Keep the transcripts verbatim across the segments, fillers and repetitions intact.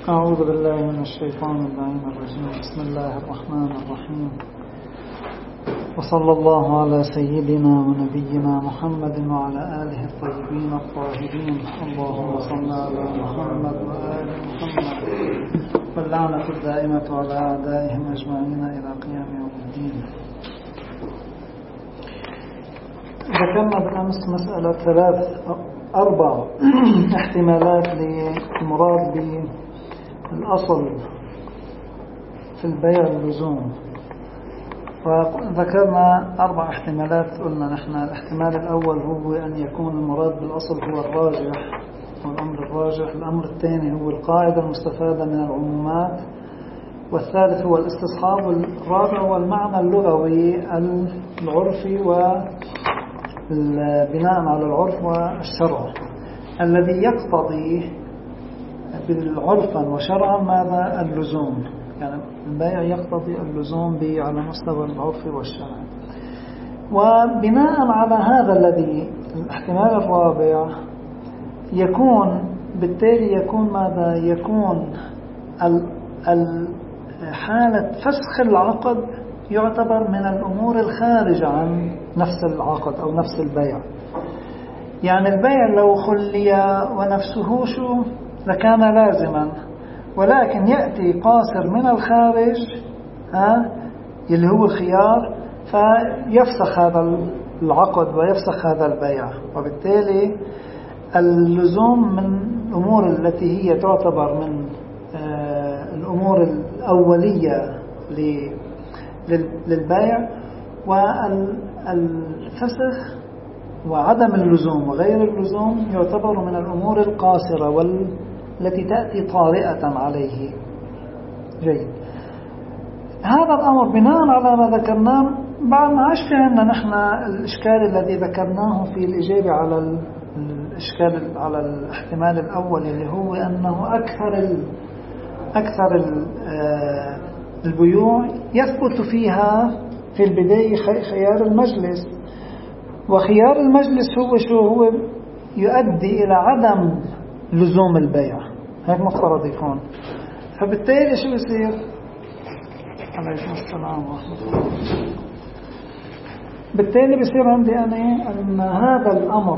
أعوذ بالله من الشيطان اللعين الرجيم. بسم الله الرحمن الرحيم، وصلى الله على سيدنا ونبينا محمد وعلى آله الطيبين الطاهرين. اللهم صل على محمد وآل محمد، واللعنة الدائمة على أعدائهم أجمعين إلى قيام يوم الدين. ذكرنا بالأمس مسألة ثلاث أربع احتمالات للمراد بالأصل في البيع اللزوم، وذكرنا أربع احتمالات. قلنا نحن الاحتمال الأول هو أن يكون المراد بالأصل هو الراجح والأمر الراجح. الأمر الثاني هو القاعدة المستفادة من العمومات، والثالث هو الاستصحاب، والرابع هو المعنى اللغوي العرفي وبناء على العرف والشرع الذي يقتضي بالعرفا وشرعا ماذا؟ اللزوم. يعني البيع يقتضي اللزوم به على مستوى العرف والشرع. وبناء على هذا الذي الاحتمال الرابع يكون بالتالي يكون ماذا؟ يكون حالة فسخ العقد يعتبر من الأمور الخارجة عن نفس العقد أو نفس البيع. يعني البيع لو خلي ونفسه شو لكان لازما، ولكن يأتي قاصر من الخارج ها اللي هو الخيار فيفسخ هذا العقد ويفسخ هذا البيع. وبالتالي اللزوم من الأمور التي هي تعتبر من الأمور الأولية للبيع، والفسخ وعدم اللزوم وغير اللزوم يعتبر من الأمور القاصرة والتي تأتي طارئة عليه. جيد. هذا الأمر بناء على ما ذكرناه بعد ما عاش في عندنا نحن الإشكال الذي ذكرناه في الإجابة على الإشكال على الاحتمال الأول اللي هو أنه أكثر أكثر البيوع يثبت فيها في البداية خيار المجلس، وخيار المجلس هو شو؟ هو يؤدي إلى عدم لزوم البيع، هيك مفترض يكون. فبالتالي شو يصير؟ عليكم السلام ورحمة الله. بالتالي بيصير عندي أنا أن هذا الأمر،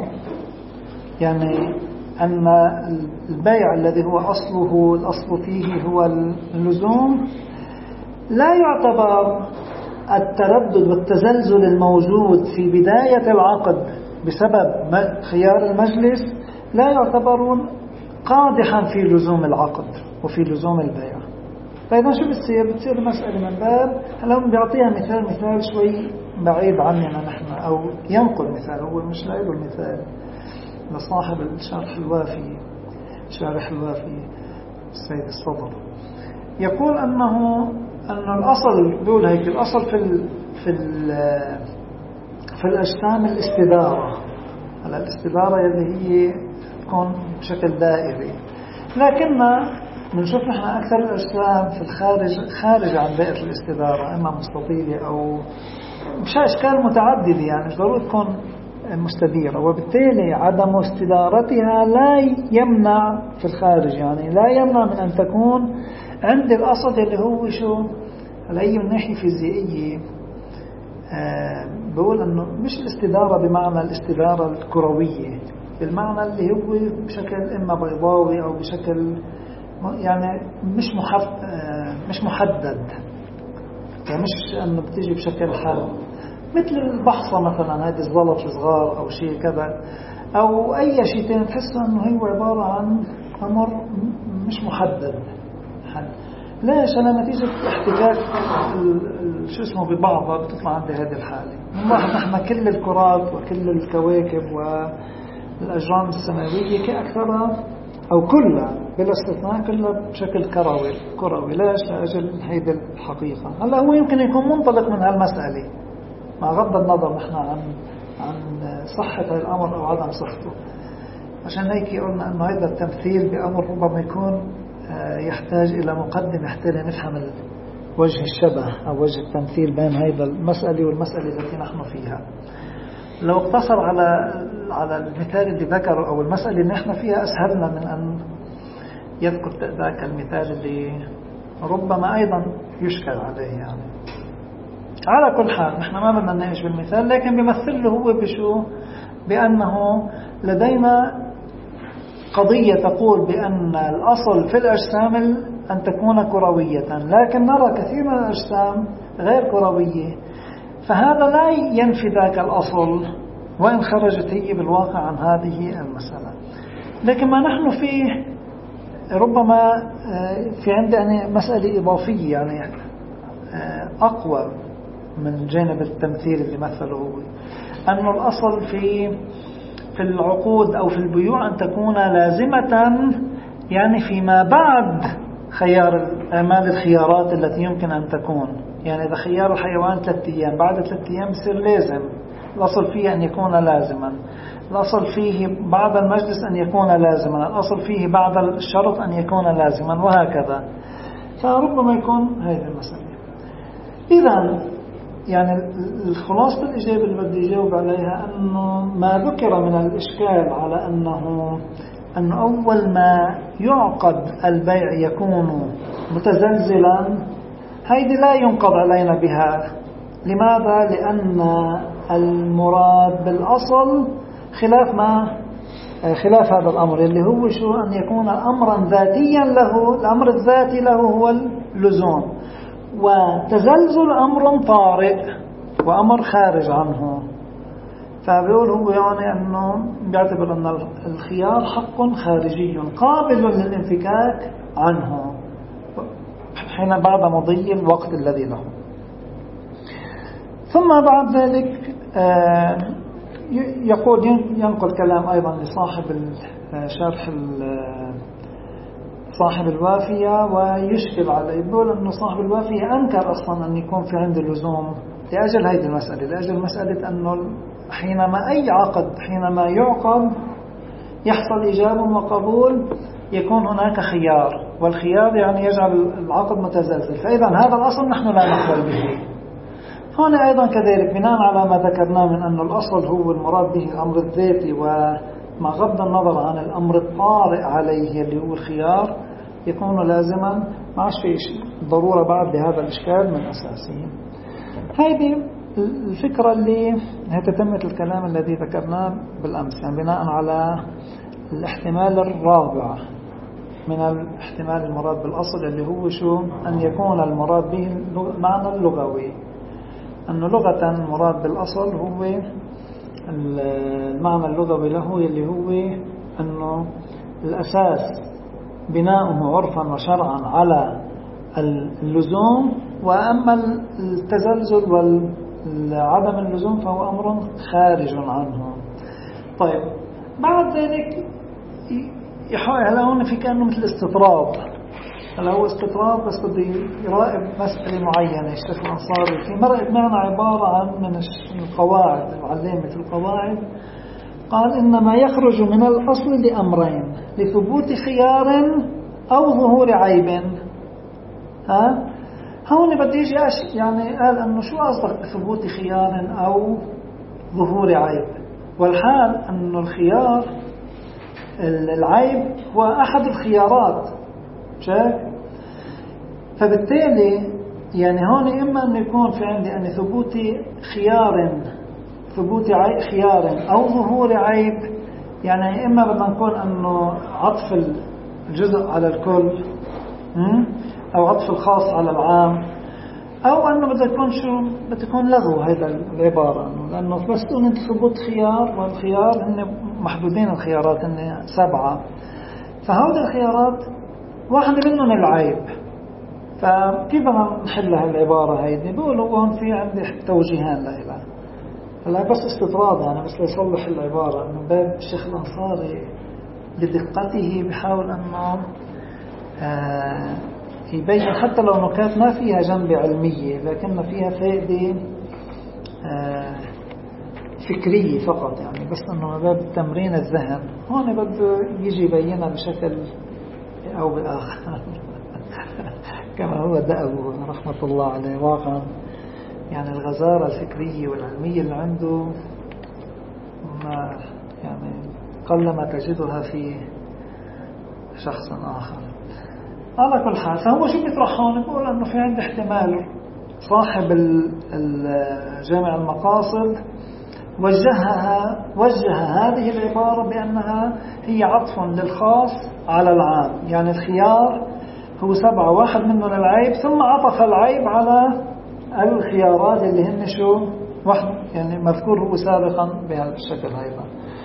يعني أن البيع الذي هو أصله الأصل فيه هو اللزوم لا يعتبر التردد والتزلزل الموجود في بداية العقد بسبب خيار المجلس لا يعتبرون قادحا في لزوم العقد وفي لزوم البيع. فإذا شو بتصير؟ بتصير مسألة من باب هلا بيعطيها مثال مثال شوي بعيد عننا نحن، أو ينقل مثال هو مش لاقي المثال لصاحب الشرح الوافي شارح الوافي السيد الصدر يقول أنه أن الأصل بيقول هيك الأصل في ال في ال في الأجسام الاستدارة. على الاستدارة اللي هي تكون بشكل دائري، لكن بنشوف نحن أكثر الأجسام في الخارج خارج عن دائرة الاستدارة، إما مستطيلة أو مش أشكال متعددة، يعني مش ضروري تكون مستديرة. وبالتالي عدم استدارتها لا يمنع في الخارج، يعني لا يمنع من أن تكون عند الأصل اللي هو شو على أي من ناحية فيزيائية. آه بقول أنه مش الاستدارة بمعنى الاستدارة الكروية، بالمعنى اللي هو بشكل إما بيضاوي أو بشكل يعني مش محف آه مش محدد، يعني مش أنه بتيجي بشكل حاد مثل البحصة مثلا، هذه الزلط الصغار أو شيء كذا أو أي شيء تاني تحسه أنه هو عبارة عن أمر مش محدد. حد. ليش؟ أنا نتيجة احتكاك شو اسمه ببعضها بتطلع عندي هذه الحالة. نلاحظ نحن كل الكرات وكل الكواكب والأجرام السماوية كأكثرها أو كلها بلا استثناء كلها بشكل كروي كروي. ليش؟ لأجل هيدي الحقيقة. هلا هو يمكن يكون منطلق من هالمسألة مع غض النظر نحن عن عن صحة الأمر أو عدم صحته. عشان هيك قلنا أنه هذا التمثيل بأمر ربما يكون يحتاج إلى مقدمة حتى نفهم وجه الشبه أو وجه التمثيل بين هذا المسألة والمسألة التي نحن فيها. لو اقتصر على على المثال اللي ذكره أو المسألة اللي نحن فيها أسهلنا من أن يذكر ذاك المثال اللي ربما أيضا يشكل عليه. يعني على كل حال نحن ما بدنا نناقش بالمثال، لكن بيمثل له هو بشو؟ بأنه لدينا قضية تقول بأن الأصل في الأجسام أن تكون كروية، لكن نرى كثير من الأجسام غير كروية، فهذا لا ينفي ذاك الأصل وإن خرجت هي بالواقع عن هذه المسألة. لكن ما نحن فيه ربما في عندنا مسألة إضافية يعني أقوى من جانب التمثيل اللي مثله هو، أن الأصل في في العقود أو في البيوع أن تكون لازمة، يعني فيما بعد خيار أعمال الخيارات التي يمكن أن تكون. يعني إذا خيار الحيوان ثلاثة أيام، بعد ثلاثة أيام بصير لازم، الأصل فيه أن يكون لازما، الأصل فيه بعد المجلس أن يكون لازما، الأصل فيه بعد الشرط أن يكون لازما، وهكذا. فربما يكون هذه المسألة. إذن يعني الخلاصة الإجابة اللي بدي أجاوب عليها أنه ما ذكر من الإشكال على أنه أن أول ما يعقد البيع يكون متزلزلا، هيدي لا ينقض علينا بها. لماذا؟ لأن المراد بالأصل خلاف ما خلاف هذا الأمر اللي هو شو؟ أن يكون أمرا ذاتيا له، الأمر الذاتي له هو اللزوم، وتزلزل أمر طارئ وأمر خارج عنه. فبيقول هو يعني أنه بيعتبر أن الخيار حق خارجي قابل للانفكاك عنه حين بعد مضي الوقت الذي له. ثم بعد ذلك يقول ينقل كلام أيضا لصاحب شرح صاحب الوافية ويشكل عليه، يقول أنه صاحب الوافية أنكر أصلا أن يكون في عنده لزوم لأجل هذه المسألة، لأجل مسألة أنه حينما أي عقد حينما يعقد يحصل إجابة وقبول يكون هناك خيار، والخيار يعني يجعل العقد متزلزل، فإذا هذا الأصل نحن لا نقبل به. هنا أيضا كذلك بناء على ما ذكرناه من أن الأصل هو المراد به الأمر الذاتي، ومع غض النظر عن الأمر الطارئ عليه اللي هو الخيار يكون لازما، ما عادش في ضرورة بعد لهذا الإشكال من أساسه. هذه الفكرة اللي هي تتمة الكلام الذي ذكرناه بالأمس، يعني بناء على الاحتمال الرابع من الاحتمال المراد بالأصل اللي هو شو؟ أن يكون المراد به المعنى اللغوي، أن لغة المراد بالأصل هو المعنى اللغوي له اللي هو أنه الأساس بناؤه عرفا وشرعا على اللزوم، وأما التزلزل والعدم اللزوم فهو أمر خارج عنه. طيب بعد ذلك هلا هون في كأنه مثل استطراد، هلا هو استطراد بس بده يراقب مسألة معينة. الشيخ الأنصاري في مرة معنا عبارة عن من القواعد العلامة القواعد، قال إنما يخرج من الأصل لأمرين: لثبوت خيار أو ظهور عيب. ها هون بدي يجي يعني قال أنه شو قصدك بثبوت خيار أو ظهور عيب، والحال أنه الخيار العيب هو أحد الخيارات، شايف؟ فبالتالي يعني هون إما أن يكون في عندي أن ثبوت خيار ثبوت خيار أو ظهور عيب، يعني إما بدنا نقول أنه عطف الجزء على الكل أو عطف الخاص على العام، أو أنه بدها تكون شو بدها تكون لغو هذا العبارة، لأنه بس تقول أنت ثبوت خيار، والخيار هن محدودين، الخيارات هن سبعة، فهذه الخيارات واحدة منهم العيب. فكيف بدنا نحل هالعبارة هيدي؟ بقولوا هون في عندي توجيهان لها. هلا بس استطراد يعني بس ليصلح العبارة من باب الشيخ الأنصاري بدقته بحاول أنه آه يبين حتى لو نكات ما فيها جنبة علمية لكن فيها فائدة آه فكرية فقط، يعني بس أنه من باب تمرين الذهن. هون بده يجي يبينها بشكل أو بآخر كما هو دأبه رحمة الله عليه. واقعا يعني الغزارة الفكرية والعلمية اللي عنده ما يعني قلما تجدها في شخص آخر. على كل حال فهو شو بيطرح هون؟ بيقول أنه في عند احتمال صاحب جامع المقاصد وجهها وجه هذه العبارة بأنها هي عطف للخاص على العام، يعني الخيار هو سبعة واحد منه للعيب، ثم عطف العيب على الخيارات اللي هن شو واحد، يعني مذكور هو سابقا بهذا الشكل أيضا.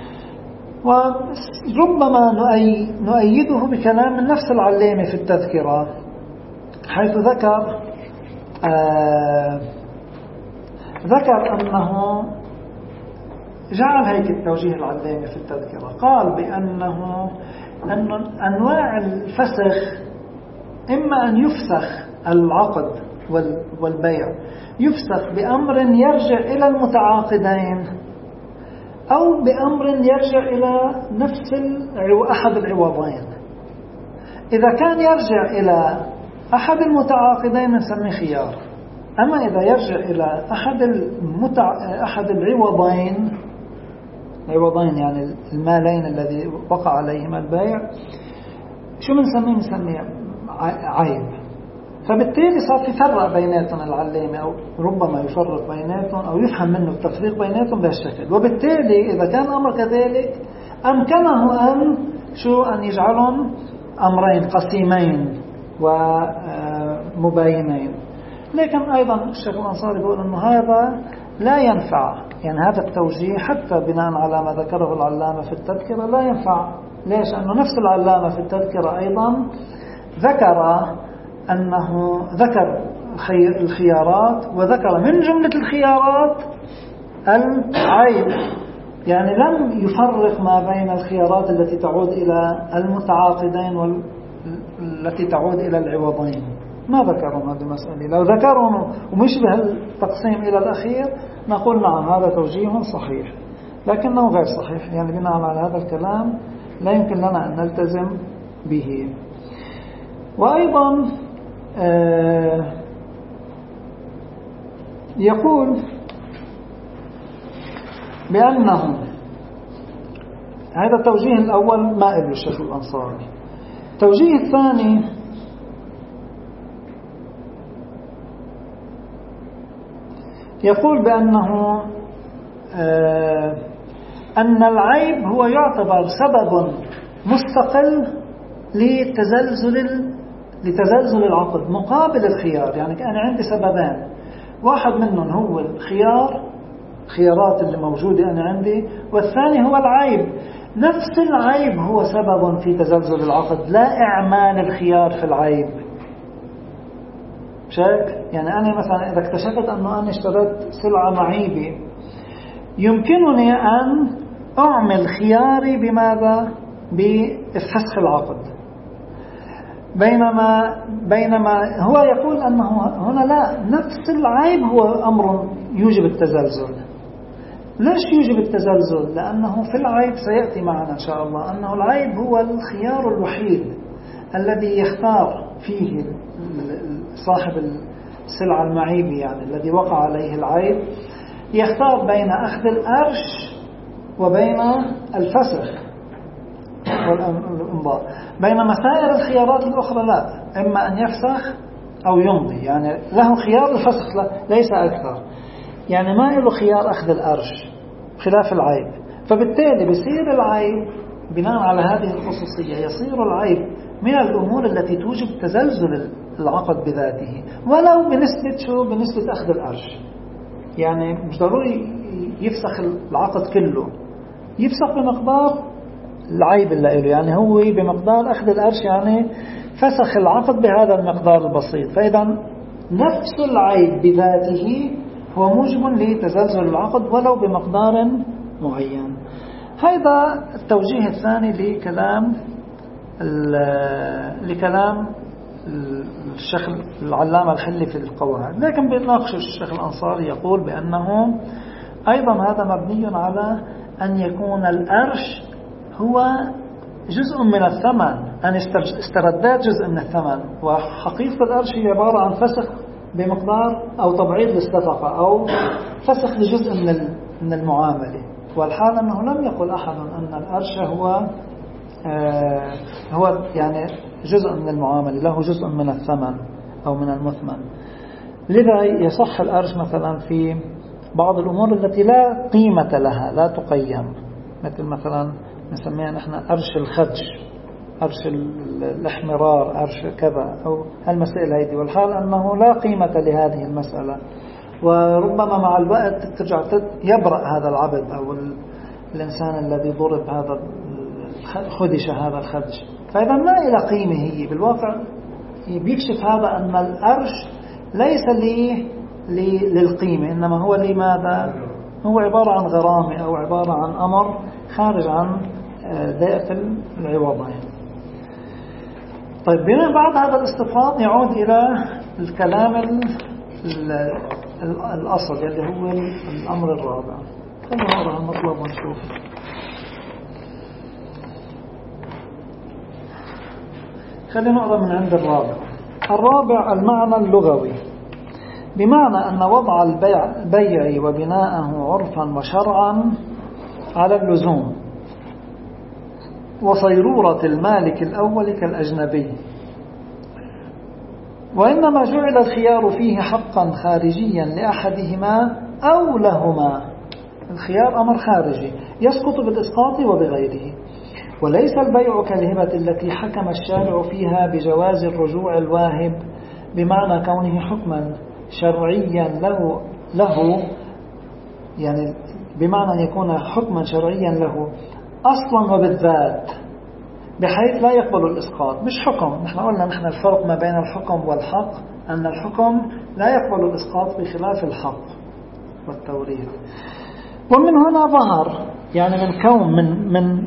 وربما نؤيده بكلام من نفس العلامة في التذكرة، حيث ذكر آه ذكر أنه جعل هيك التوجيه العلامي في التذكرة، قال بأنه أن أنواع الفسخ إما أن يفسخ العقد والبيع يفسخ بأمر يرجع إلى المتعاقدين أو بأمر يرجع إلى نفس أحد العوضين. إذا كان يرجع إلى أحد المتعاقدين نسميه خيار، أما إذا يرجع إلى أحد المتع... أحد العوضين عوضين يعني المالين الذي وقع عليهما البيع شو بنسميه؟ بنسميه عيب. فبالتالي صار في فرق بيناتهم العلامة، أو ربما يفرق بيناتهم أو يفهم منه التفريق بيناتهم بهالشكل. وبالتالي إذا كان الأمر كذلك أمكنه أن شو أن يجعلهم أمرين قسيمين ومباينين. لكن أيضا الشيخ الأنصاري يقول أنه هذا لا ينفع، يعني هذا التوجيه حتى بناء على ما ذكره العلامة في التذكرة لا ينفع. ليش؟ أنه نفس العلامة في التذكرة أيضا ذكر أنه ذكر الخيارات، وذكر من جملة الخيارات العيب، يعني لم يفرق ما بين الخيارات التي تعود إلى المتعاقدين والتي تعود إلى العوضين. ما ذكرهم هذه المسألة. لو ذكرهم ومشبه التقسيم إلى الأخير نقول نعم هذا توجيه صحيح، لكنه غير صحيح. يعني بناء على هذا الكلام لا يمكن لنا أن نلتزم به. وأيضا آه يقول بأنه هذا التوجيه الأول مائل للشيخ الأنصاري. التوجيه الثاني يقول بأنه آه أن العيب هو يعتبر سبب مستقل لتزلزل لتزلزل العقد مقابل الخيار. يعني أنا عندي سببان، واحد منهم هو الخيار، خيارات اللي موجودة أنا عندي، والثاني هو العيب. نفس العيب هو سبب في تزلزل العقد، لا إعمال الخيار في العيب. شاك؟ يعني أنا مثلا إذا اكتشفت أنه أنا اشتريت سلعة معيبة يمكنني أن أعمل خياري بماذا؟ بفسخ العقد. بينما بينما هو يقول أنه هنا لا، نفس العيب هو أمر يوجب التزلزل. ليش يوجب التزلزل؟ لأنه في العيب سيأتي معنا إن شاء الله أنه العيب هو الخيار الوحيد الذي يختار فيه صاحب السلعة المعيبة، يعني الذي وقع عليه العيب، يختار بين أخذ الأرش وبين الفسخ والإمضاء. بينما سائر الخيارات الأخرى لا، إما أن يفسخ أو يمضي، يعني له خيار الفسخ ليس أكثر، يعني ما له خيار أخذ الأرش خلاف العيب. فبالتالي بيصير العيب بناء على هذه الخصوصية يصير العيب من الأمور التي توجب تزلزل العقد بذاته، ولو بنسبة شو؟ بنسبة أخذ الأرش. يعني مش ضروري يفسخ العقد كله، يفسخ بمقدار العيب اللي له، يعني هو بمقدار أخذ الأرش، يعني فسخ العقد بهذا المقدار البسيط. فإذا نفس العيب بذاته هو موجب لتزلزل العقد ولو بمقدار معين. هذا التوجيه الثاني لكلام لكلام الشيخ العلامة الحلي في القواعد. لكن بيناقش الشيخ الأنصاري يقول بأنه أيضا هذا مبني على أن يكون الأرش هو جزء من الثمن، أن استرداد جزء من الثمن، وحقيقة الأرش هي عبارة عن فسخ بمقدار أو تبعيض للصفقة أو فسخ لجزء من من المعاملة. والحال أنه لم يقل أحد أن الأرش هو هو يعني جزء من المعاملة، له جزء من الثمن أو من المثمن. لذا يصح الأرش مثلا في بعض الأمور التي لا قيمة لها، لا تقيم، مثل مثلا نسميها نحن أرش الخدش، أرش الاحمرار، أرش كذا، أو هالمسائل هذه، والحال أنه لا قيمة لهذه المسألة، وربما مع الوقت ترجع يبرأ هذا العبد أو الإنسان الذي ضرب هذا خدش هذا الخدش، فإذا ما إلى قيمة. هي بالواقع بيكشف هذا أن الأرش ليس لي للقيمة، إنما هو لماذا؟ هو عبارة عن غرامة أو عبارة عن أمر خارج عن دائرة العوضين. طيب بما بعد هذا الاستفاض يعود إلى الكلام الأصل اللي هو الأمر الرابع. خلينا نقرأ المطلب ونشوف. خلينا نقرأ من عند الرابع. الرابع المعنى اللغوي، بمعنى أن وضع البيع بيع وبناءه عرفا وشرعا على اللزوم، وصيرورة المالك الأول كالأجنبي، وإنما جعل الخيار فيه حقا خارجيا لأحدهما أو لهما. الخيار أمر خارجي يسقط بالإسقاط وبغيره، وليس البيع كالهبة التي حكم الشارع فيها بجواز الرجوع الواهب، بمعنى كونه حكما شرعيا له له يعني بمعنى أن يكون حكما شرعيا له أصلا وبالذات، بحيث لا يقبل الإسقاط. مش حكم، نحن قلنا نحن الفرق ما بين الحكم والحق أن الحكم لا يقبل الإسقاط بخلاف الحق والتوريث. ومن هنا ظهر يعني من كون من من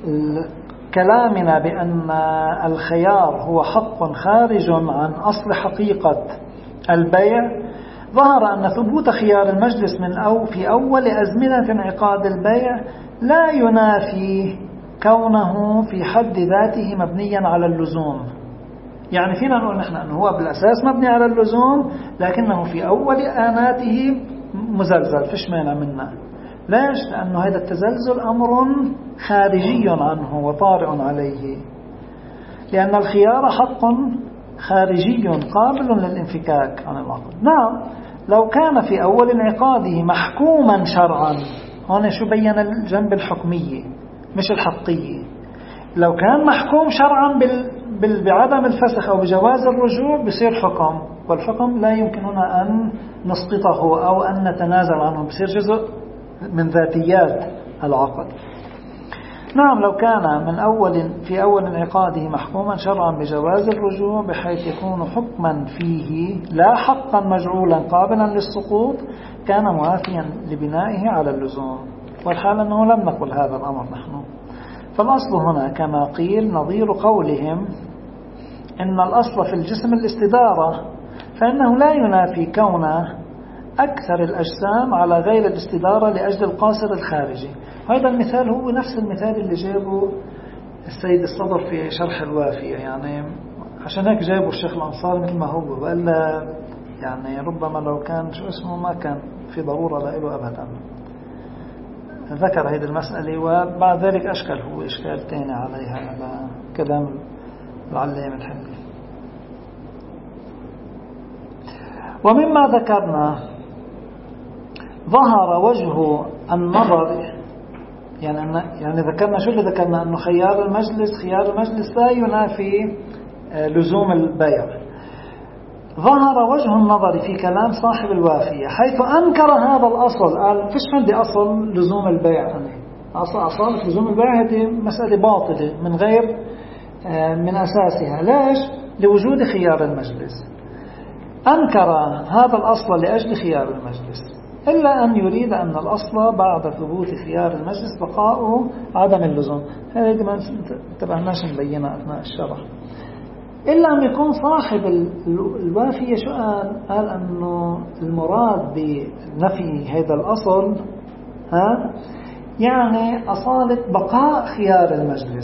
كلامنا بأن الخيار هو حق خارج عن أصل حقيقة البيع، ظهر أن ثبوت خيار المجلس من أو في أول أزمنة انعقاد البيع لا ينافي كونه في حد ذاته مبنيا على اللزوم. يعني فينا نقول نحن أنه هو بالأساس مبني على اللزوم، لكنه في أول آناته مزلزل، فيش مانع منه. ليش؟ لأنه هذا التزلزل أمر خارجي عنه وطارئ عليه، لأن الخيار حق خارجي قابل للانفكاك عن العقد. نعم لو كان في أول انعقاده محكوما شرعا، هنا شو بين الجنب الحكمية مش الحقية، لو كان محكوم شرعا بال... بعدم الفسخ أو بجواز الرجوع بصير حكم، والحكم لا يمكننا أن نسقطه أو أن نتنازل عنه، بصير جزء من ذاتيات العقد. نعم لو كان من أول في أول انعقاده محكوما شرعا بجواز الرجوع بحيث يكون حكما فيه لا حقا مجعولا قابلا للسقوط، كان موافيا لبنائه على اللزوم، والحال أنه لم نقل هذا الأمر نحن. فالأصل هنا كما قيل نظير قولهم إن الأصل في الجسم الاستدارة، فإنه لا ينافي كون أكثر الأجسام على غير الاستدارة لأجل القاصر الخارجي. هذا المثال هو نفس المثال اللي جابه السيد الصدر في شرح الوافية، يعني عشان هيك جابه الشيخ الأنصاري مثل ما هو، وإلا يعني ربما لو كان شو اسمه ما كان في ضرورة له أبدا. ذكر هذه المسألة، وبعد ذلك أشكل هو إشكال تاني عليها على كلام العلامة الحلي. ومما ذكرنا ظهر وجه النظر، يعني يعني ذكرنا شو اللي ذكرنا أنه خيار المجلس خيار المجلس لا ينافي لزوم البيع. ظهر وجه النظر في كلام صاحب الوافية حيث أنكر هذا الأصل، قال فيش عندي أصل لزوم البيع، أنا أصل أصالة لزوم البيع هذه مسألة باطلة من غير من أساسها. ليش؟ لوجود خيار المجلس. أنكر هذا الأصل لأجل خيار المجلس، إلا أن يريد أن الأصل بعد ثبوت خيار المجلس بقاؤه عدم اللزوم. هذه ما انتبهناش نبينها أثناء الشرح. إلا أن يكون صاحب الوافية شو قال؟ قال أنه المراد بنفي هذا الأصل ها يعني أصالة بقاء خيار المجلس،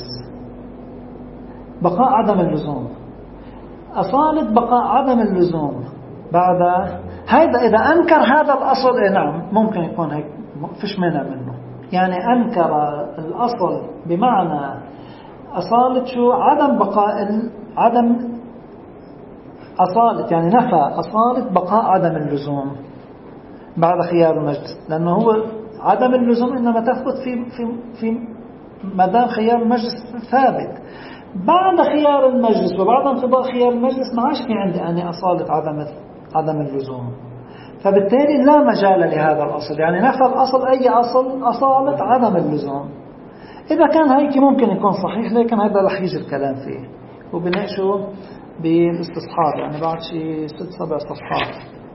بقاء عدم اللزوم، أصالة بقاء عدم اللزوم بعد هذا. إذا أنكر هذا الأصل إيه نعم ممكن يكون هيك فيش مانع منه، يعني أنكر الأصل بمعنى أصالة شو؟ عدم بقاء عدم أصالة، يعني نفى أصالة بقاء عدم اللزوم بعد خيار المجلس، لأنه هو عدم اللزوم إنما تثبت في في في مدام خيار المجلس ثابت. بعد خيار المجلس وبعد انقضاء خيار المجلس ما عادش في عندي أنا أصالة عدم عدم اللزوم، فبالتالي لا مجال لهذا الأصل، يعني نفى الأصل أي أصل أصالة عدم اللزوم. إذا كان هيك ممكن يكون صحيح، لكن هذا رح يجي الكلام فيه وبناقشه بالاستصحاب، يعني بعد شيء ست سبع صفحات،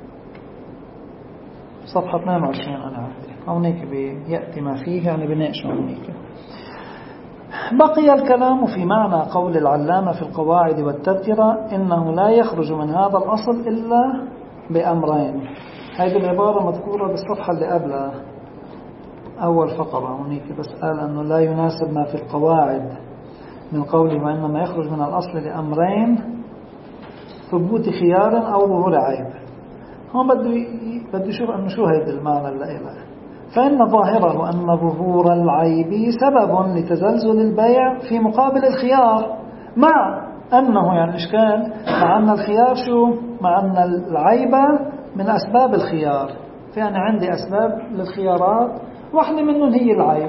صفحة اثنين وعشرين أنا عندي هونيك بيأتي ما فيه، يعني بناقشه هونيك. بقي الكلام في معنى قول العلامة في القواعد والتذكرة إنه لا يخرج من هذا الأصل إلا بأمرين. هذه العبارة مذكورة بالصفحة اللي قبلها أول فقرة هونيك، بس قال أنه لا يناسب ما في القواعد من قوله وإنما يخرج من الأصل لأمرين: ثبوت خيار أو ظهور عيب. هون بده بده يشوف أنه شو هيدا المعنى اللي له. فإن ظاهره أن ظهور العيب سبب لتزلزل البيع في مقابل الخيار، مع أنه يعني إشكال مع أن الخيار شو؟ مع أن العيب من أسباب الخيار، فأنا عندي أسباب للخيارات واحدة منهم هي العيب.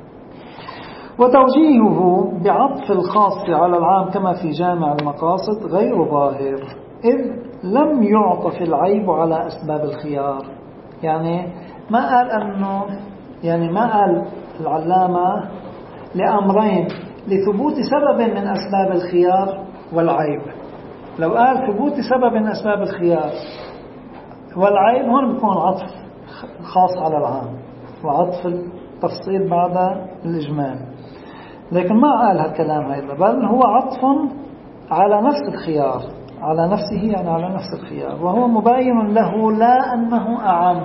وتوجيهه بعطف الخاص على العام كما في جامع المقاصد غير ظاهر، إذ لم يعطف العيب على أسباب الخيار. يعني ما قال أنه يعني ما قال العلامة لأمرين لثبوت سبب من أسباب الخيار والعيب. لو قال ثبوت سبب من أسباب الخيار والعيب هون بيكون عطف خاص على العام وعطف التفصيل بعد الإجمال، لكن ما قال هالكلام هذا، بل هو عطف على نفس الخيار، على نفسه يعني على نفس الخيار، وهو مباين له لا أنه أعم.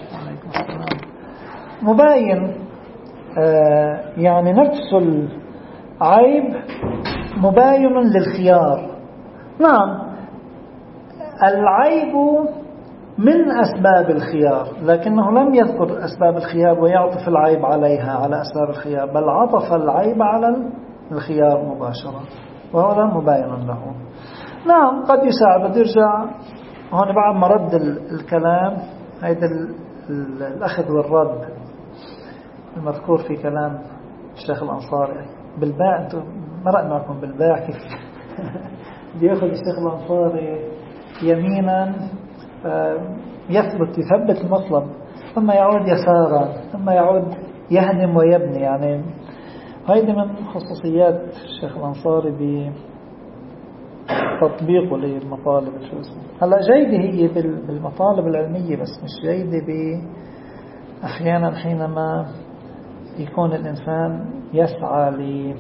مباين آه يعني نفس العيب مباين للخيار. نعم العيب من أسباب الخيار، لكنه لم يذكر أسباب الخيار ويعطف العيب عليها على أسباب الخيار، بل عطف العيب على الخيار مباشرة، وهذا مباين له. نعم قد يساعد. بده يرجع هون بعد ما رد الكلام هيدا الأخذ والرد المذكور في كلام الشيخ الأنصاري بالباع. أنتم مرق معكم بالباع كيف بيأخذ الشيخ الأنصاري يمينا يثبت يثبت المطلب، ثم يعود يسارا، ثم يعود يهدم ويبني. يعني هيدي من خصوصيات الشيخ الأنصاري بتطبيقه للمطالب. شو اسمه هلا جيدة هي بالمطالب العلمية، بس مش جيدة ب أحيانا حينما يكون الإنسان يسعى ل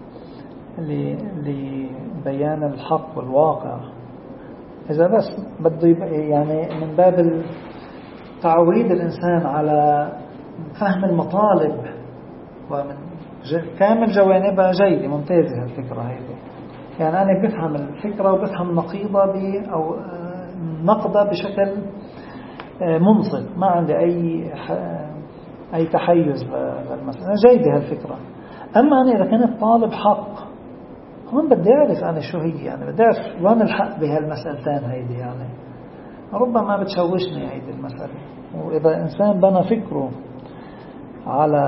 لبيان الحق والواقع. إذا بس بده يعني من باب تعويد الإنسان على فهم المطالب ومن كامل جوانبها جيدة ممتازة هالفكرة هذه. يعني أنا بفهم الفكرة وبفهم نقيضة ب أو نقضة بشكل منصف، ما عندي أي أي تحيز للمسألة، جيدة هالفكرة. أما أنا إذا كنت طالب حق هون بدي أعرف أنا شو هي، يعني بدي أعرف وين الحق بهالمسألتين هيدي. يعني ربما بتشوشني هيدي المسألة. وإذا إنسان بنى فكره على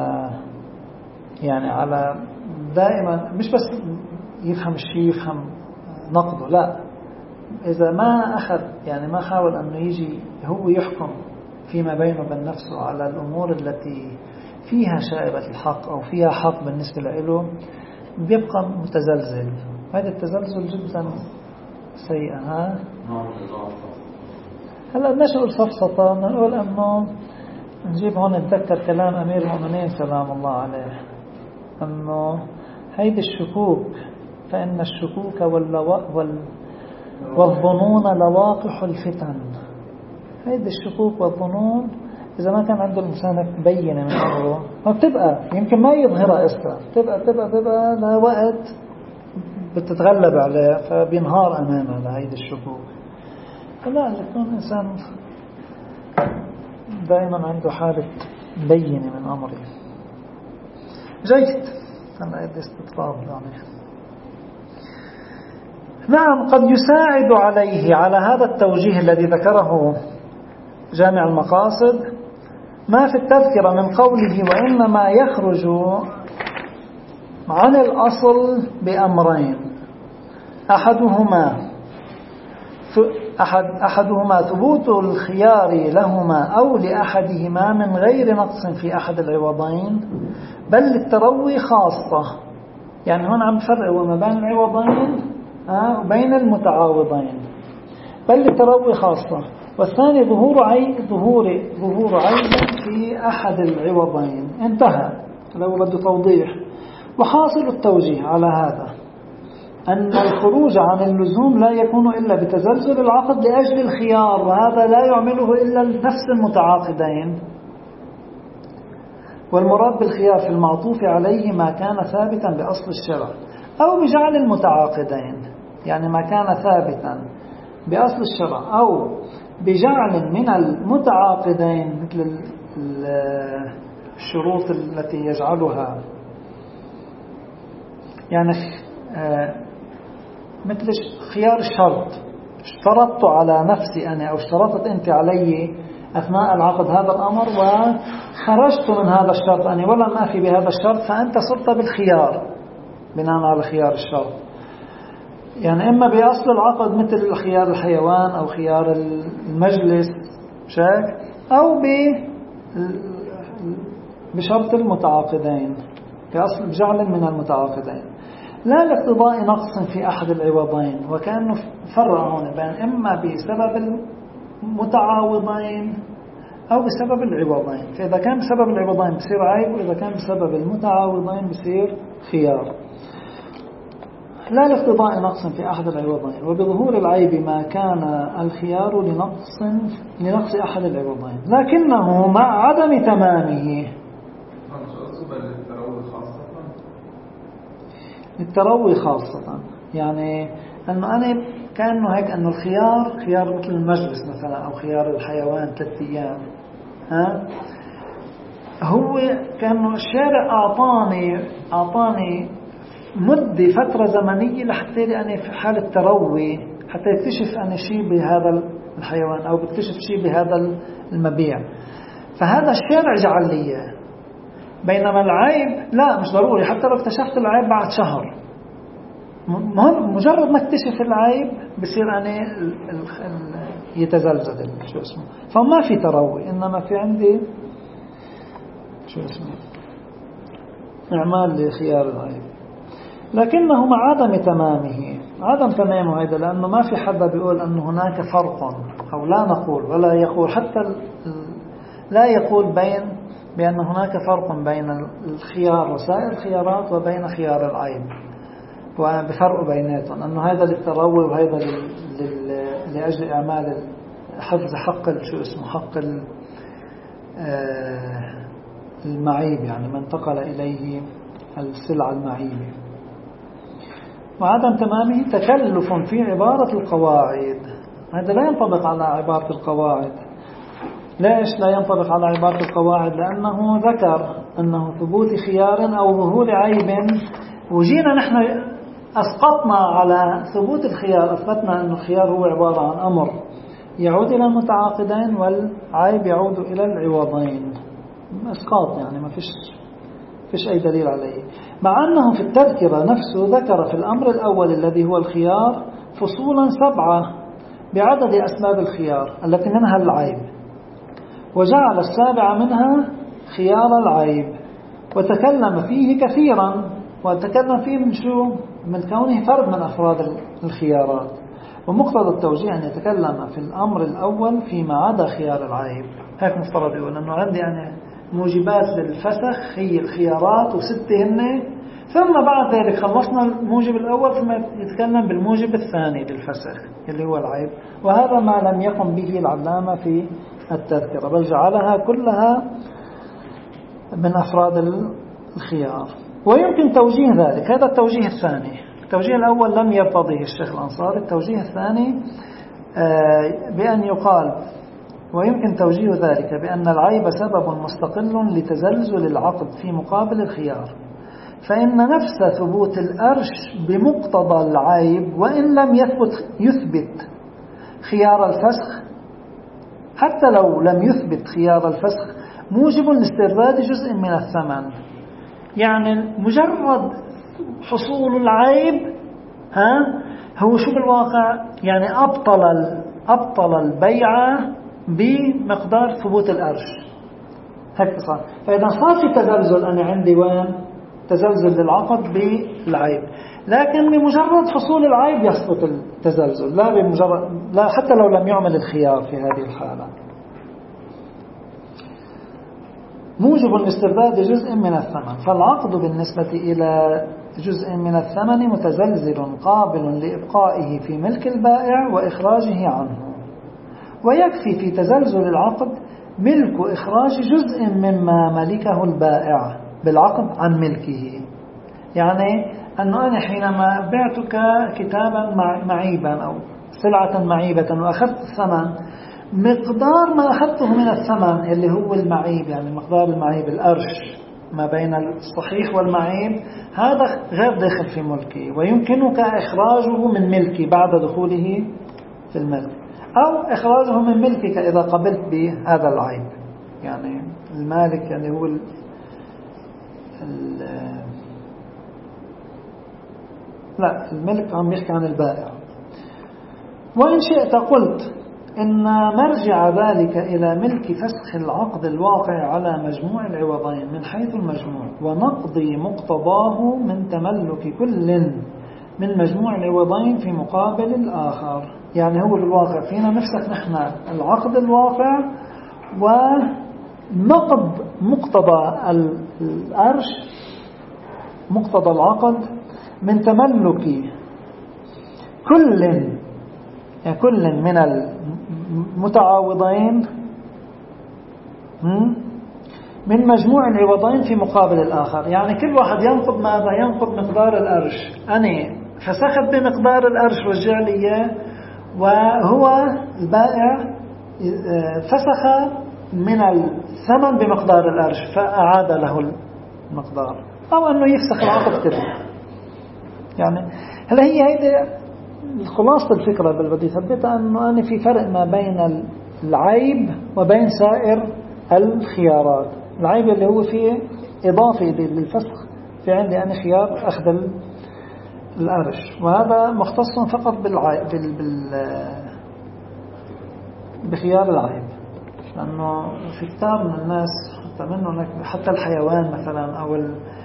يعني على دائما مش بس يفهم الشيء يفهم نقده، لا، إذا ما أخذ يعني ما حاول أنه يجي هو يحكم فيما بينه وبين نفسه على الأمور التي فيها شائبة الحق أو فيها حق بالنسبة له، بيبقى متزلزل. هذا التزلزل جدا سيء. ها هلا بدناش نقول سفسطة، نقول أنه نجيب هون نتذكر كلام أمير المؤمنين سلام الله عليه، أنه هيدي الشكوك فإن الشكوك وال والظنون لواقح الفتن. هيدي الشكوك والظنون إذا ما كان عنده الإنسان بينة من أمره بتبقى يمكن ما يظهرها إسرع، تبقى تبقى تبقى لوقت بتتغلب عليه فبينهار أمامه لهيدي الشكوك. فلا يكون إنسان دائما عنده حالة بينة من أمره. جيد. أنا استطراب يعني. نعم، قد يساعد عليه على هذا التوجيه الذي ذكره جامع المقاصد ما في التذكرة من قوله وإنما يخرج عن الأصل بأمرين، أحدهما أحد أحدهما ثبوت الخيار لهما أو لأحدهما من غير نقص في أحد العوضين، بل للتروي خاصة. يعني هنا عم نفرق ما بين العوضين وبين المتعاوضين، بل للتروي خاصة. والثاني ظهور عيب ظهور ظهور عيب في أحد العوضين. انتهى. لو بده توضيح. وحاصل التوجيه على هذا أن الخروج عن اللزوم لا يكون إلا بتزلزل العقد لأجل الخيار، وهذا لا يعمله إلا نفس المتعاقدين. والمراد بالخيار في المعطوف عليه ما كان ثابتا بأصل الشرع أو بجعل المتعاقدين، يعني ما كان ثابتا بأصل الشرع أو بجعل من المتعاقدين، مثل الشروط التي يجعلها، يعني مثل خيار الشرط، اشترطت على نفسي أنا أو اشترطت أنت علي أثناء العقد هذا الأمر وخرجت من هذا الشرط أنا ولا ما في بهذا الشرط، فأنت صرت بالخيار بناء على خيار الشرط. يعني إما بأصل العقد مثل خيار الحيوان أو خيار المجلس شاك، أو بشرط المتعاقدين بأصل بجعل من المتعاقدين، لا لاقتضاء نقص في أحد العوضين. وكأنه فرق هنا بين إما بسبب المتعاوضين أو بسبب العوضين. فإذا كان بسبب العوضين بصير عيب، وإذا كان بسبب المتعاوضين بصير خيار. لا لاقتضاء نقص في أحد العوضين، وبظهور العيب ما كان الخيار لنقص لنقص أحد العوضين، لكنه مع عدم تمامه. للتروي خاصة، يعني أنه أنا كأنه هيك أنه الخيار خيار مثل المجلس مثلا أو خيار الحيوان ثلاث أيام، ها هو كأنه الشارع أعطاني أعطاني مدة فترة زمنية لحتى أنا في حالة تروي، حتى يكتشف أنا شيء بهذا الحيوان أو بكتشف شيء بهذا المبيع، فهذا الشارع جعل لي. بينما العيب لا، مش ضروري، حتى لو اكتشفت العيب بعد شهر، مهم مجرد ما اكتشف العيب بصير أنا يتزلزل شو اسمه، فما في تروي، إنما في عندي شو اسمه إعمال لخيار العيب. لكنه مع عدم تمامه. عدم تمامه هذا لأنه ما في حدا بيقول أن هناك فرق، أو لا نقول ولا يقول حتى لا يقول بين بأن هناك فرق بين الخيار وسائر الخيارات وبين خيار العيب، وبفرق بيناتهم، أنه هذا للتروي وهذا لأجل إعمال حفظ حق شو اسمه حق المعيب، يعني من انتقل إليه السلعة المعيبة. وعدم تمامه تكلف في عبارة القواعد، هذا لا ينطبق على عبارة القواعد. ليش لا ينطبق على عبارة القواعد؟ لأنه ذكر أنه ثبوت خيار أو ظهور عيب، وجينا نحن أسقطنا على ثبوت الخيار، أثبتنا أن الخيار هو عبارة عن أمر يعود إلى المتعاقدين والعيب يعود إلى العوضين. أسقاط يعني ما فيش فيش أي دليل عليه، مع أنه في التذكرة نفسه ذكر في الأمر الأول الذي هو الخيار فصولا سبعة بعدد أسباب الخيار التي منها العيب، وجعل السابعة منها خيار العيب، وتكلم فيه كثيرا، وتكلم فيه من شو؟ من كونه فرد من أفراد الخيارات. ومقتضى التوجيه أن يتكلم في الأمر الأول فيما عدا خيار العيب. هيك مفترض يقول أنه عندي أنا موجبات للفسخ هي الخيارات وستة هن، ثم بعد ذلك خلصنا الموجب الأول ثم يتكلم بالموجب الثاني للفسخ اللي هو العيب. وهذا ما لم يقم به العلامة في التذكرة، بل جعلها كلها من أفراد الخيار. ويمكن توجيه ذلك، هذا التوجيه الثاني. التوجيه الأول لم يرتضيه الشيخ الأنصاري. التوجيه الثاني بأن يقال ويمكن توجيه ذلك بأن العيب سبب مستقل لتزلزل العقد في مقابل الخيار، فإن نفس ثبوت الأرش بمقتضى العيب وإن لم يثبت يثبت خيار الفسخ، حتى لو لم يثبت خيار الفسخ موجب لاسترداد جزء من الثمن. يعني مجرد حصول العيب ها هو شو بالواقع يعني أبطل أبطل البيعة بمقدار ثبوت الأرش. هيك صار. فإذا صار في تزلزل، أنا عندي وين تزلزل للعقد بالعيب، لكن بمجرد حصول العيب يسقط التزلزل، لا بمجرد لا حتى لو لم يعمل الخيار في هذه الحالة. موجب لاسترداد جزء من الثمن، فالعقد بالنسبة إلى جزء من الثمن متزلزل قابل لإبقائه في ملك البائع وإخراجه عنه، ويكفي في تزلزل العقد ملك إخراج جزء مما ملكه البائع بالعقد عن ملكه. يعني أنه أنا حينما بعتك كتابا معيبا أو سلعة معيبة وأخذت الثمن، مقدار ما أخذته من الثمن اللي هو المعيب، يعني مقدار المعيب الأرش ما بين الصحيح والمعيب، هذا غير داخل في ملكي، ويمكنك إخراجه من ملكي بعد دخوله في الملك، أو إخراجه من ملكك إذا قبلت بهذا العيب. يعني المالك يعني هو ال ال لا الملك عم يحكي عن البائع. وإن شئت قلت إن مرجع ذلك إلى ملك فسخ العقد الواقع على مجموع العوضين من حيث المجموع، ونقضي مقتضاه من تملك كل من مجموع العوضين في مقابل الآخر. يعني هو بالواقع فينا نفسك نحن العقد الواقع ونقض مقتضى الأرش، مقتضى العقد من تملك كل يعني كل من المتعاوضين من مجموع العوضين في مقابل الآخر. يعني كل واحد ينقض ماذا؟ ينقض مقدار الأرش. أنا فسخت بمقدار الأرش رجع لي إياه، وهو البائع فسخ من الثمن بمقدار الأرش فأعاد له المقدار، أو أنه يفسخ العقد كله. يعني هل هي هيدي خلاصة الفكرة اللي بدي ثبتها، أنه أنا في فرق ما بين العيب وبين سائر الخيارات. العيب اللي هو فيه إضافي للفسخ، في عندي أنا خيار أخذ الأرش، وهذا مختص فقط بالعيب بال... بال... بخيار العيب. لأنه في كتار من الناس حتى منه حتى الحيوان مثلا أو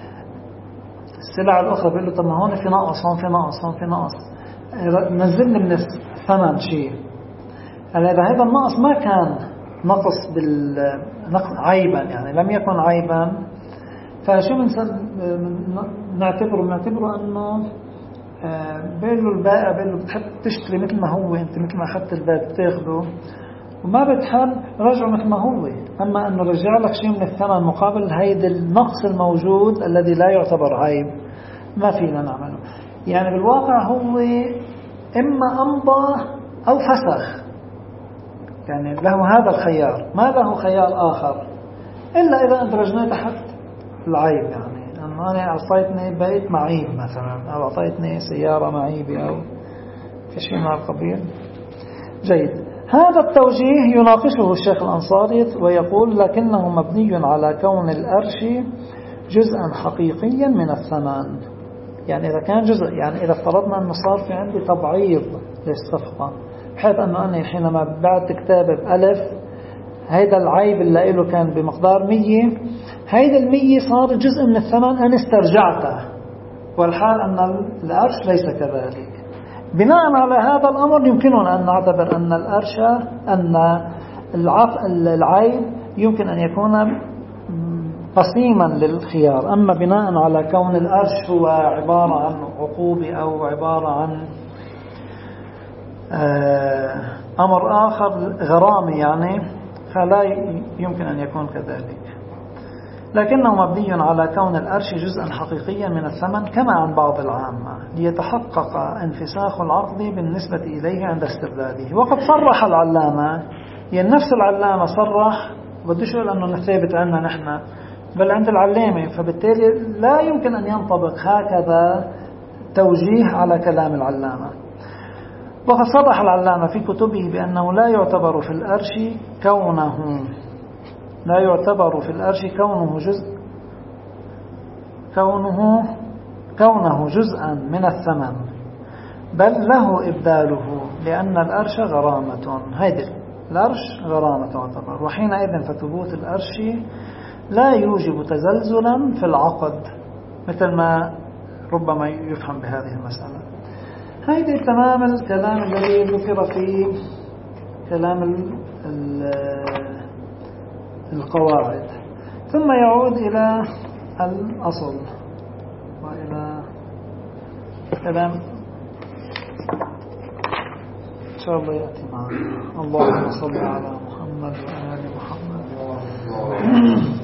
السلع الأخرى بيقول له طب ما هون في نقص، هون في نقص، هون في نقص، نزلني من الثمن شيء. إذا هذا النقص ما كان نقص بالنقص عيبا، يعني لم يكن عيبا، فشو نعتبره نعتبره أنه بيقول له البائع بيقول له بتحب تشتري مثل ما هو، أنت مثل ما أخذت الباب بتاخده، وما بتحب رجعه مثل ما هو. أما أنه رجع لك شيء من الثمن مقابل هيدا النقص الموجود الذي لا يعتبر عيب، ما فينا نعمله. يعني بالواقع هو إما أمضى أو فسخ، يعني له هذا الخيار، ما له خيار آخر إلا إذا أدرجنا تحت العيب. يعني أنه أنا أعطيتني بيت معيب مثلا، أو أعطيتني سيارة معيبة، أو في شيء من القبيل. جيد. هذا التوجيه يناقشه الشيخ الأنصاري ويقول لكنه مبني على كون الأرش جزءا حقيقيا من الثمن. يعني إذا كان جزء، يعني إذا افترضنا أنه صار في عندي تبعيض للصفقة، بحيث أنه أنا حينما بعت كتاب بألف، هيدا العيب اللي له كان بمقدار مية، هيدا المية صار جزء من الثمن أنا استرجعته، والحال أن الأرش ليس كذلك. بناء على هذا الأمر يمكننا أن نعتبر أن الأرش أن العيب يمكن أن يكون قسيما للخيار. أما بناء على كون الأرش هو عبارة عن عقوبة أو عبارة عن أمر آخر غرامي يعني، فلا يمكن أن يكون كذلك. لكنه مبني على كون الأرش جزءا حقيقيا من الثمن كما عن بعض العامة، ليتحقق انفساخ العقد بالنسبة إليه عند استرداده. وقد صرح العلامة، يعني نفس العلامة صرح، بديش أقول أنه ثابت عنا نحن بل عند العلامة، فبالتالي لا يمكن أن ينطبق هكذا توجيه على كلام العلامة. وقد صرح العلامة في كتبه بأنه لا يعتبر في الأرش كونه لا يعتبر في الأرش كونه جزء كونه كونه جزءا من الثمن، بل له إبداله، لأن الأرش غرامة. هيدي الأرش غرامة تعتبر، وحينئذ فثبوت الأرش لا يوجب تزلزلا في العقد، مثل ما ربما يفهم بهذه المسألة. هيدي تمام الكلام الذي ذكر في كلام القواعد. ثم يعود إلى الأصل وإلى كلام إن شاء الله يأتي معنا. اللهم صل على محمد وآل محمد.